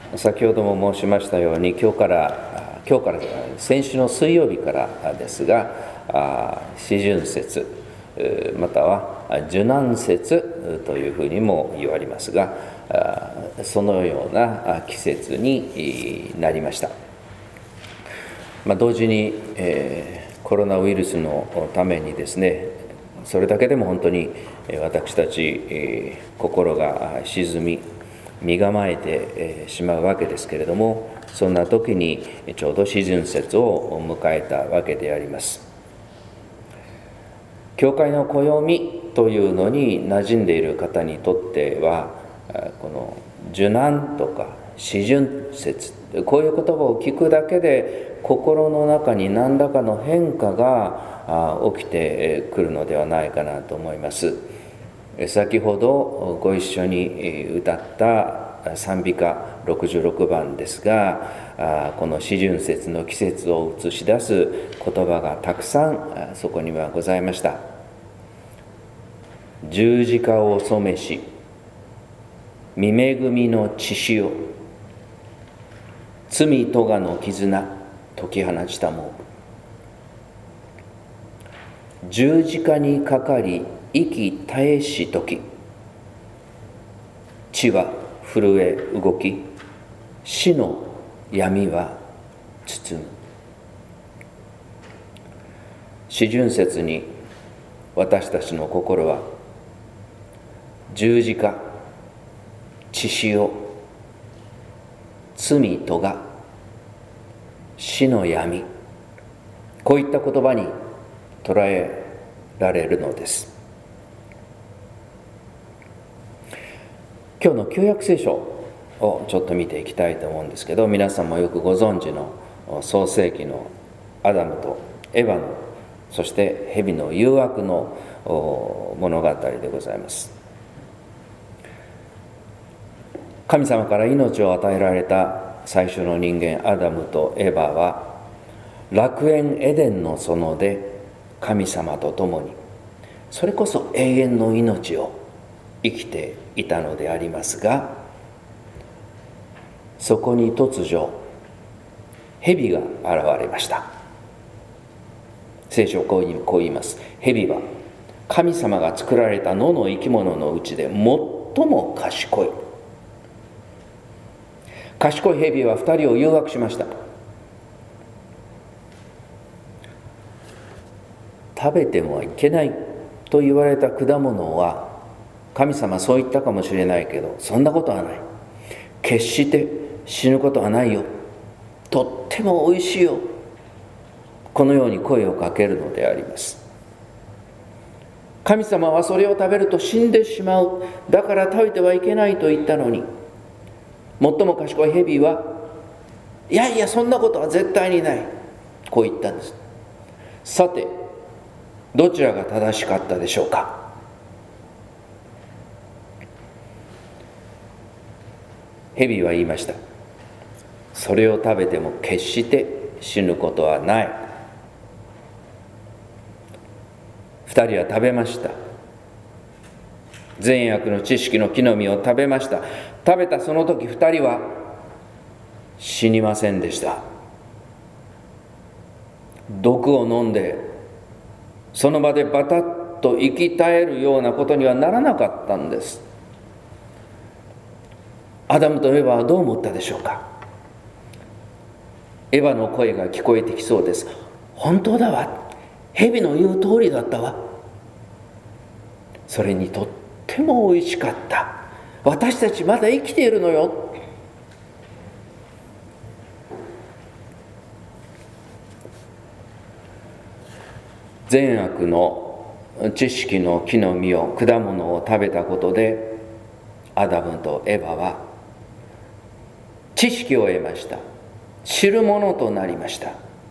先ほども申しましたように、今日から先週の水曜日からですが、四旬節または受難節というふうにも言われますが、そのような季節になりました。同時に、コロナウイルスのためにですね、それだけでも本当に私たち、心が沈み身構えてしまうわけですけれども、そんな時にちょうど四旬節を迎えたわけであります。教会の暦というのに馴染んでいる方にとっては、この受難とか四旬節、こういう言葉を聞くだけで心の中に何らかの変化が起きてくるのではないかなと思います。先ほどご一緒に歌った賛美歌66番ですが、この四旬節の季節を映し出す言葉がたくさんそこにはございました。十字架を染めし、見恵みの血潮、罪とがの絆解き放ちたも、十字架にかかり息絶えし時、地は震え動き、死の闇は包む。四旬節に私たちの心は十字架、血潮、罪とが、死の闇、こういった言葉に捉えられるのです。今日の旧約聖書をちょっと見ていきたいと思うんですけど、皆さんもよくご存知の創世記のアダムとエヴァの、そして蛇の誘惑の物語でございます。神様から命を与えられた最初の人間アダムとエヴァは、楽園エデンの園で神様と共に、それこそ永遠の命を生きていたのでありますが、そこに突如蛇が現れました。聖書はこう言います。蛇は神様が作られた野の生き物のうちで最も賢い。賢い蛇は二人を誘惑しました。食べてもいけないと言われた果物は、神様そう言ったかもしれないけど、そんなことはない。決して死ぬことはないよ。とってもおいしいよ。このように声をかけるのであります。神様はそれを食べると死んでしまう。だから食べてはいけないと言ったのに、最も賢い蛇は、いやいやそんなことは絶対にない。こう言ったんです。さて、どちらが正しかったでしょうか。蛇は言いました。それを食べても決して死ぬことはない。二人は食べました。善悪の知識の木の実を食べました。食べたその時、二人は死にませんでした。毒を飲んでその場でバタッと息絶えるようなことにはならなかったんです。アダムとエヴァはどう思ったでしょうか。エヴァの声が聞こえてきそうです。本当だわ。蛇の言う通りだったわ。それにとってもおいしかった。私たちまだ生きているのよ。善悪の知識の木の実を、果物を食べたことで、アダムとエヴァは知識を得ました。知るものとなりました。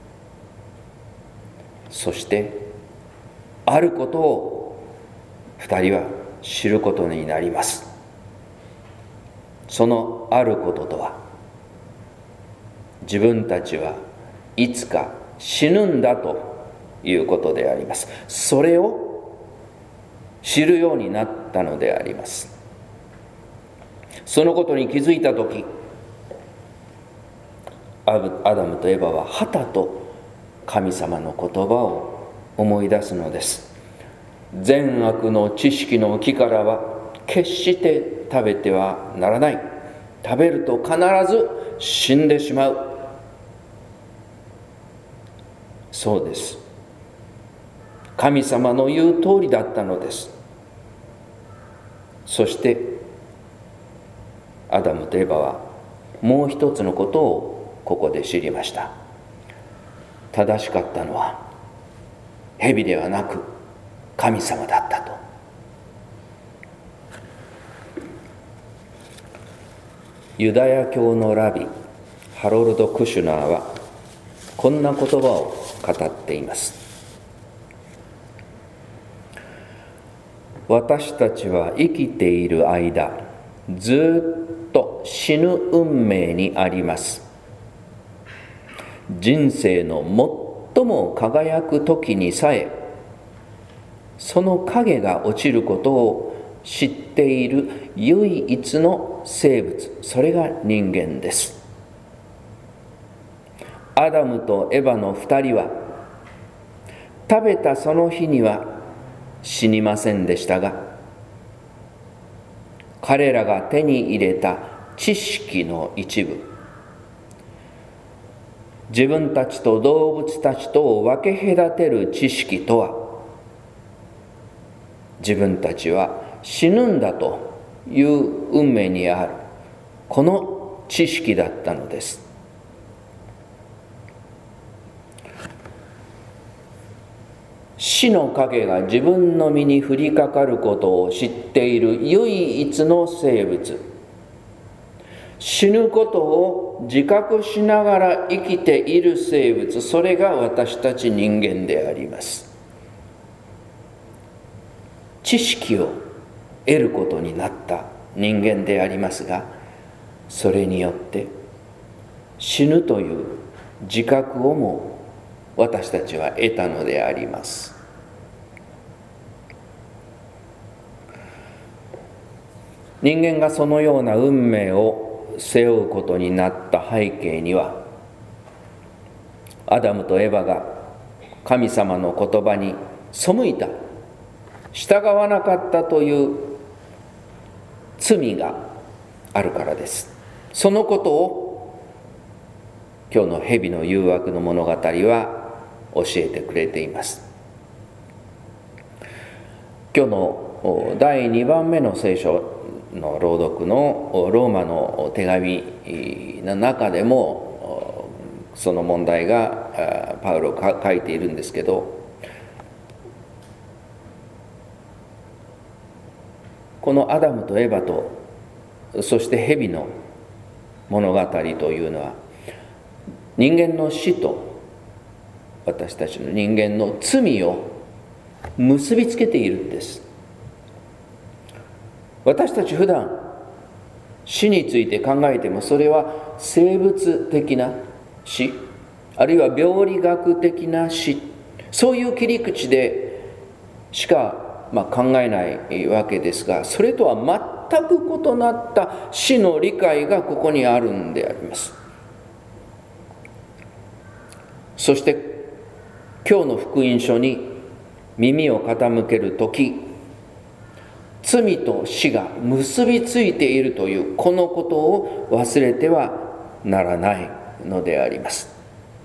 そしてあることを二人は知ることになります。そのあることとは、自分たちはいつか死ぬんだということであります。それを知るようになったのであります。そのことに気づいたとき、 アダムとエバははたと神様の言葉を思い出すのです。善悪の知識の木からは決して食べてはならない。食べると必ず死んでしまう。そうです。神様の言う通りだったのです。そしてアダムとエバはもう一つのことをここで知りました。正しかったのは蛇ではなく神様だったと。ユダヤ教のラビハロルド・クシュナーはこんな言葉を語っています。私たちは生きている間、ずっと死ぬ運命にあります。人生の最も輝く時にさえ、その影が落ちることを知っている唯一の生物、それが人間です。アダムとエバの二人は食べたその日には死にませんでしたが、彼らが手に入れた知識の一部、自分たちと動物たちとを分け隔てる知識とは、自分たちは死ぬんだという運命にあるこの知識だったのです。死の影が自分の身に降りかかることを知っている唯一の生物、死ぬことを自覚しながら生きている生物、それが私たち人間であります。知識を得ることになった人間でありますが、それによって死ぬという自覚をも私たちは得たのであります。人間がそのような運命を背負うことになった背景には、アダムとエバが神様の言葉に背いた、従わなかったという罪があるからです。そのことを今日の蛇の誘惑の物語は教えてくれています。今日の第2番目の聖書の朗読のローマの手紙の中でもその問題がパウロが書いているんですけど、このアダムとエバとそして蛇の物語というのは、人間の死と私たちの人間の罪を結びつけているんです。私たち普段死について考えても、それは生物的な死、あるいは病理学的な死、そういう切り口でしか考えないわけですが、それとは全く異なった死の理解がここにあるんであります。そして今日の福音書に耳を傾けるとき、罪と死が結びついているというこのことを忘れてはならないのであります。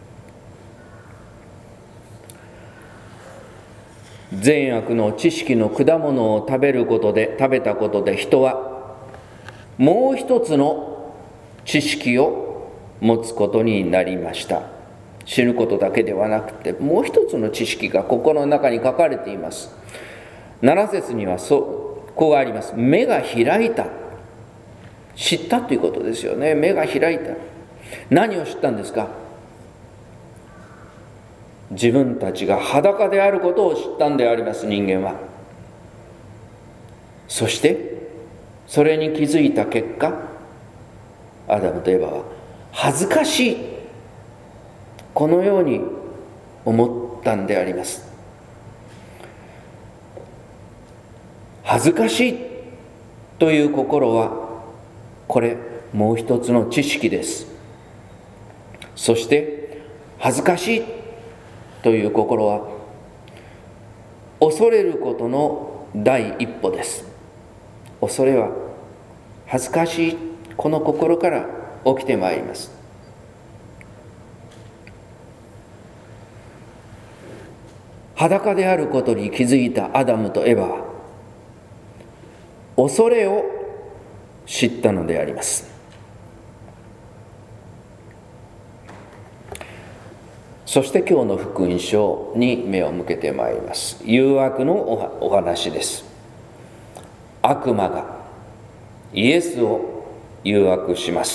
善悪の知識の果物を食べたことで人はもう一つの知識を持つことになりました。死ぬことだけではなくて、もう一つの知識が心の中に書かれています。7節にはこうあります。目が開いた。知ったということですよね。目が開いた。何を知ったんですか？自分たちが裸であることを知ったんであります、人間は。そしてそれに気づいた結果、アダムとエバは恥ずかしい、このように思ったんであります。恥ずかしいという心は、これもう一つの知識です。 そして恥ずかしいという心は恐れることの第一歩です。恐れは恥ずかしいこの心から起きてまいります。裸であることに気づいたアダムとエバは恐れを知ったのであります。そして今日の福音書に目を向けてまいります。誘惑のお話です。悪魔がイエスを誘惑します。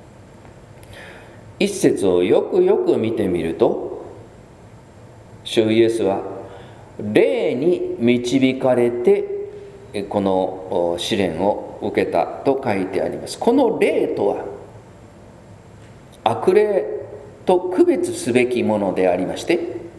一節をよくよく見てみると、主イエスは霊に導かれてこの試練を受けたと書いてあります。この霊とは悪霊と区別すべきものでありまして、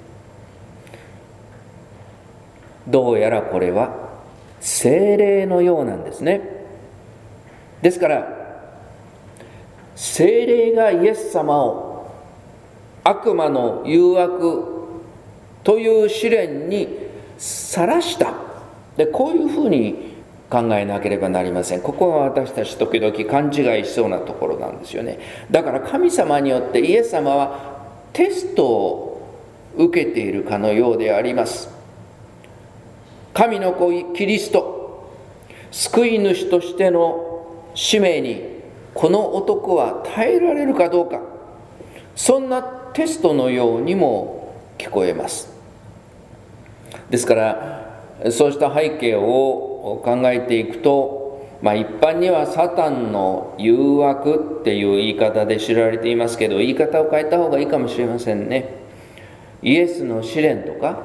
どうやらこれは聖霊のようなんですね。ですから聖霊がイエス様を悪魔の誘惑という試練にさらした。で、こういうふうに考えなければなりません。ここは私たち時々勘違いしそうなところなんですよね。だから神様によってイエス様はテストを受けているかのようであります。神の子キリスト、救い主としての使命にこの男は耐えられるかどうか、そんなテストのようにも聞こえます。ですからそうした背景を考えていくと、一般にはサタンの誘惑っていう言い方で知られていますけど、言い方を変えた方がいいかもしれませんね。イエスの試練とか、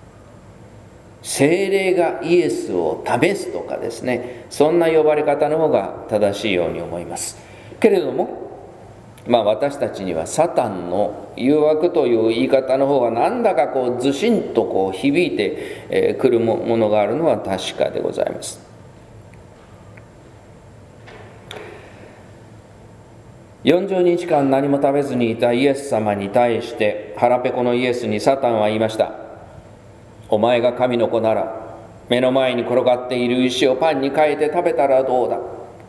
聖霊がイエスを試すとかですね、そんな呼ばれ方の方が正しいように思います。けれども私たちにはサタンの誘惑という言い方の方がなんだかずしんと響いてくるものがあるのは確かでございます。40日間何も食べずにいたイエス様に対して腹ペコのイエスにサタンは言いました。お前が神の子なら目の前に転がっている石をパンに変えて食べたらどうだ。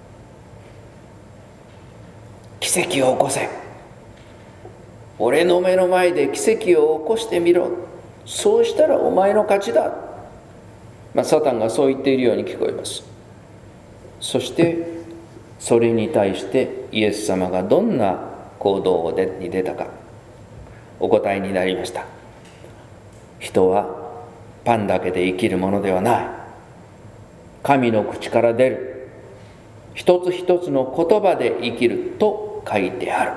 奇跡を起こせ。俺の目の前で奇跡を起こしてみろ。そうしたらお前の勝ちだ。サタンがそう言っているように聞こえます。そしてそれに対してイエス様がどんな行動に出たかお答えになりました。人はパンだけで生きるものではない。神の口から出る一つ一つの言葉で生きると書いてある。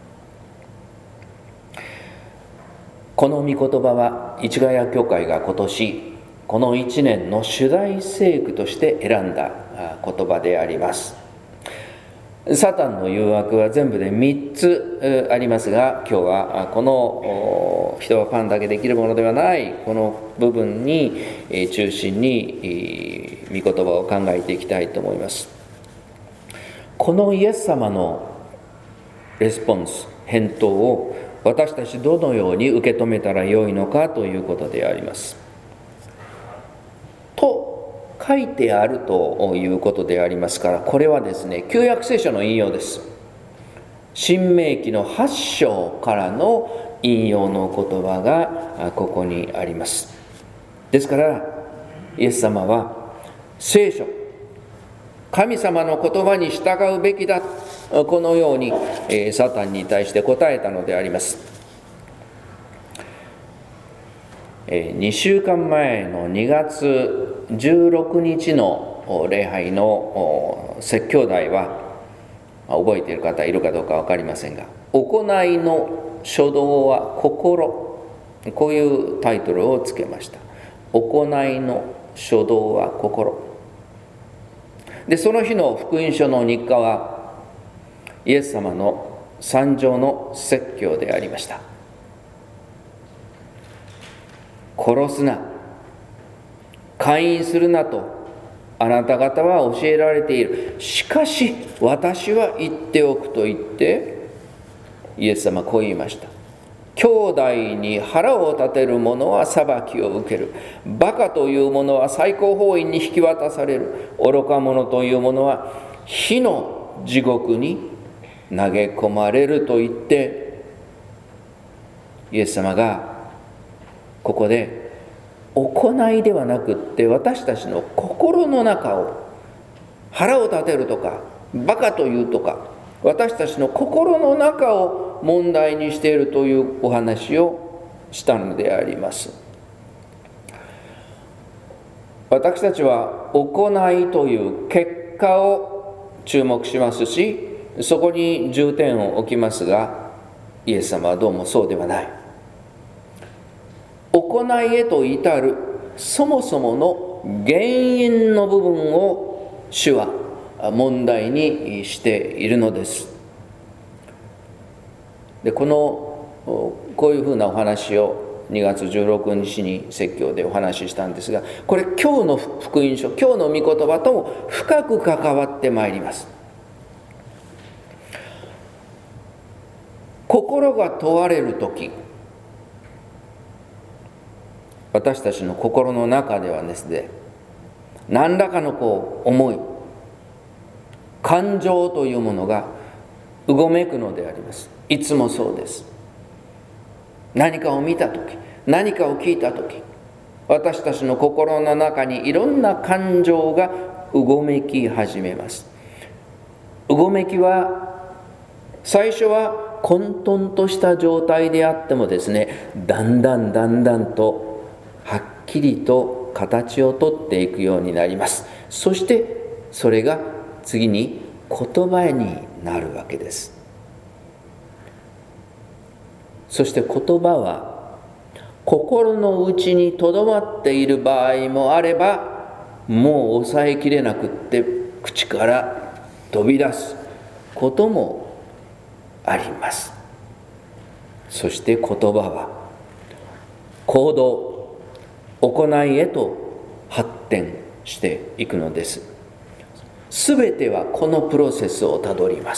この御言葉は市ヶ谷教会が今年この1年の主題聖句として選んだ言葉であります。サタンの誘惑は全部で3つありますが、今日はこの人はパンだけで生きるものではないこの部分に中心に御言葉を考えていきたいと思います。このイエス様のレスポンス、返答を私たちどのように受け止めたらよいのかということであります。と書いてあるということでありますから、これはですね、旧約聖書の引用です。新明記の8章からの引用の言葉がここにあります。ですからイエス様は聖書、神様の言葉に従うべきだ、このようにサタンに対して答えたのであります。2週間前の2月16日の礼拝の説教題は覚えている方いるかどうか分かりませんが、行いの初動は心、こういうタイトルをつけました。行いの初動は心で、その日の福音書の日課はイエス様の三条の説教でありました。殺すな、姦淫するなとあなた方は教えられている。しかし私は言っておくと言って、 イエス様はこう言いました。兄弟に腹を立てる者は裁きを受ける。バカという者は最高法院に引き渡される。愚か者という者は火の地獄に投げ込まれると言って、イエス様がここで行いではなくって私たちの心の中を、腹を立てるとかバカというとか、私たちの心の中を問題にしているというお話をしたのであります。私たちは行いという結果を注目しますし、そこに重点を置きますが、イエス様はどうもそうではない。行いへと至るそもそもの原因の部分を主は問題にしているのです。で、こういうふうなお話を2月16日に説教でお話ししたんですが、これ今日の福音書、今日の御言葉とも深く関わってまいります。心が問われるとき、私たちの心の中ではですね、何らかの思い、感情というものがうごめくのであります。いつもそうです。何かを見たとき、何かを聞いたとき、私たちの心の中にいろんな感情がうごめき始めます。うごめきは最初は混沌とした状態であってもですね、だんだんとはっきりと形をとっていくようになります。そしてそれが次に言葉になるわけです。そして言葉は心の内にとどまっている場合もあれば、もう抑えきれなくって口から飛び出すこともあります。そして言葉は行動、行いへと発展していくのです。すべてはこのプロセスをたどります。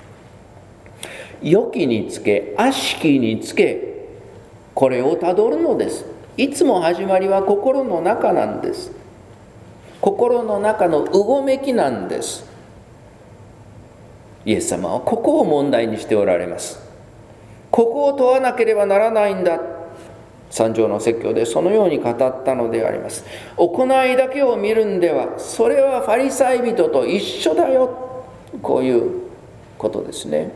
良きにつけ悪しきにつけ、これをたどるのです。いつも始まりは心の中なんです。心の中のうごめきなんです。イエス様はここを問題にしておられます。ここを問わなければならないんだ。三条の説教でそのように語ったのであります。行いだけを見るんでは、それはファリサイ人と一緒だよ。こういうことですね。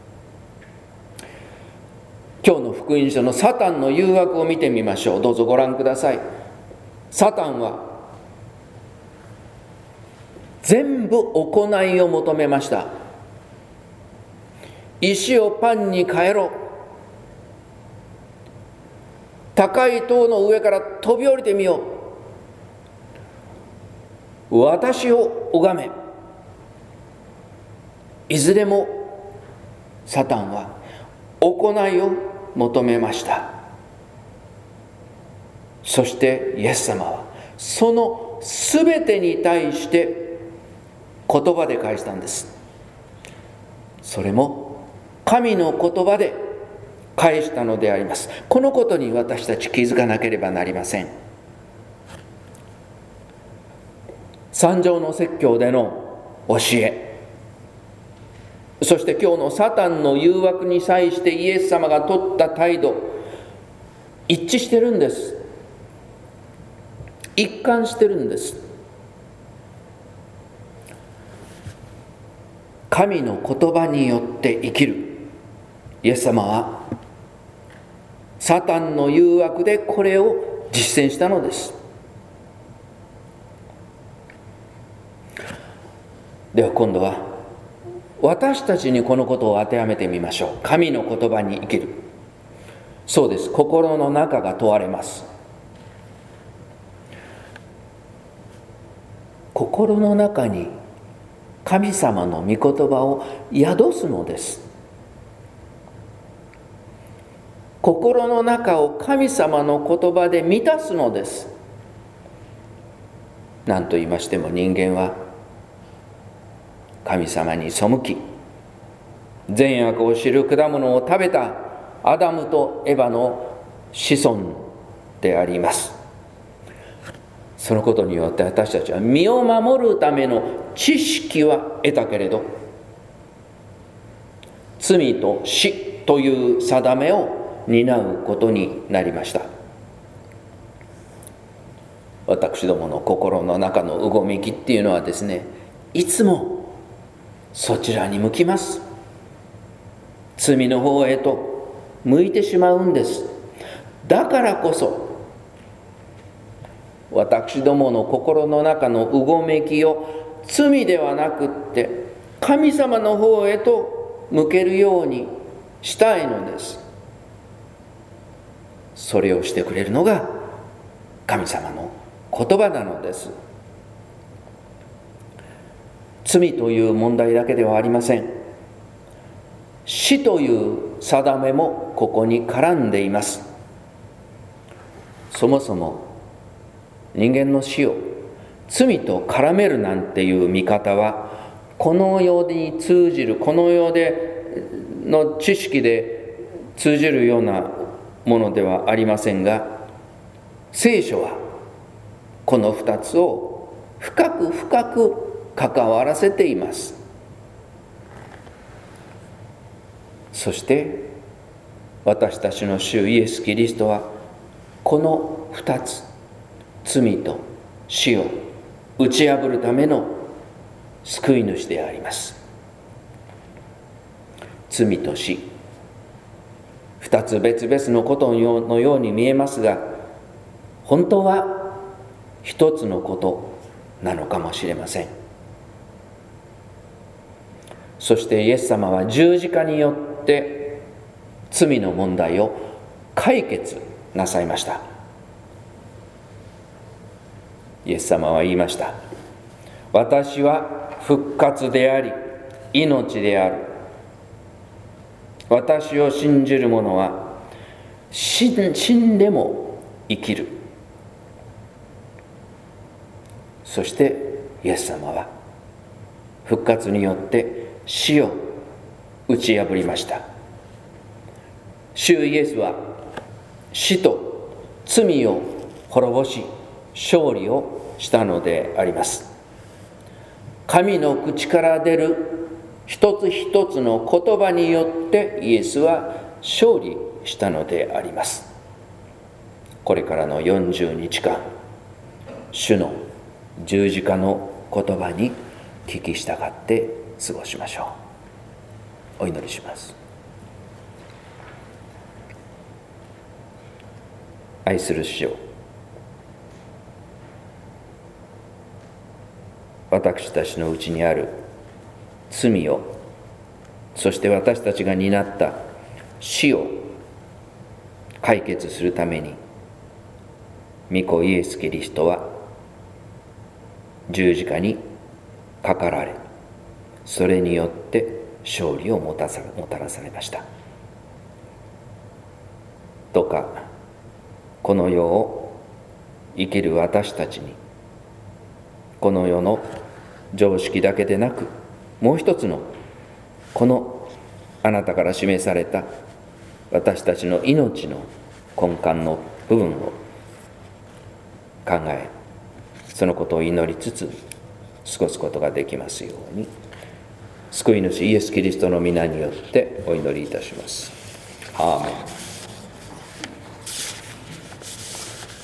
今日の福音書のサタンの誘惑を見てみましょう。どうぞご覧ください。サタンは全部行いを求めました。石をパンに変えろ。高い塔の上から飛び降りてみよう。私を拝め。いずれもサタンは行いを求めました。そしてイエス様はそのすべてに対して言葉で返したんです。それも神の言葉で返したのであります。このことに私たち気づかなければなりません。三条の説教での教え、そして今日のサタンの誘惑に際してイエス様が取った態度、一致してるんです。一貫してるんです。神の言葉によって生きる。イエス様はサタンの誘惑でこれを実践したのです。では今度は私たちにこのことを当てはめてみましょう。神の言葉に生きる。そうです。心の中が問われます。心の中に神様の御言葉を宿すのです。心の中を神様の言葉で満たすのです。何と言いましても人間は神様に背き、 善悪を知る果物を食べたアダムとエバの子孫であります。そのことによって私たちは身を守るための知識は得たけれど、罪と死という定めを担うことになりました。私どもの心の中のうごめきっていうのはですね、いつもそちらに向きます。罪の方へと向いてしまうんです。だからこそ私どもの心の中のうごめきを罪ではなくって神様の方へと向けるようにしたいのです。それをしてくれるのが神様の言葉なのです。罪という問題だけではありません。死という定めもここに絡んでいます。そもそも人間の死を罪と絡めるなんていう見方はこの世に通じる、この世での知識で通じるようなものではありませんが、聖書はこの2つを深く深く関わらせています。そして私たちの主イエス・キリストはこの2つ、罪と死を打ち破るための救い主であります。罪と死、2つ別々のことのように見えますが、本当は一つのことなのかもしれません。そしてイエス様は十字架によって罪の問題を解決なさいました。イエス様は言いました。私は復活であり命である。私を信じる者は死んでも生きる。そしてイエス様は復活によって死を打ち破りました。主イエスは死と罪を滅ぼし勝利をしたのであります。神の口から出る一つ一つの言葉によってイエスは勝利したのであります。これからの40日間、主の十字架の言葉に聞き従って過ごしましょう。お祈りします。愛する主よ、私たちのうちにある罪を、そして私たちが担った死を解決するために、御子イエス・キリストは十字架にかかられ、それによって勝利をもたらされました。どうかこの世を生きる私たちに、この世の常識だけでなく、もう一つのこのあなたから示された私たちの命の根幹の部分を考え、そのことを祈りつつ過ごすことができますように、救い主イエス・キリストの皆によってお祈りいたします。アーメン。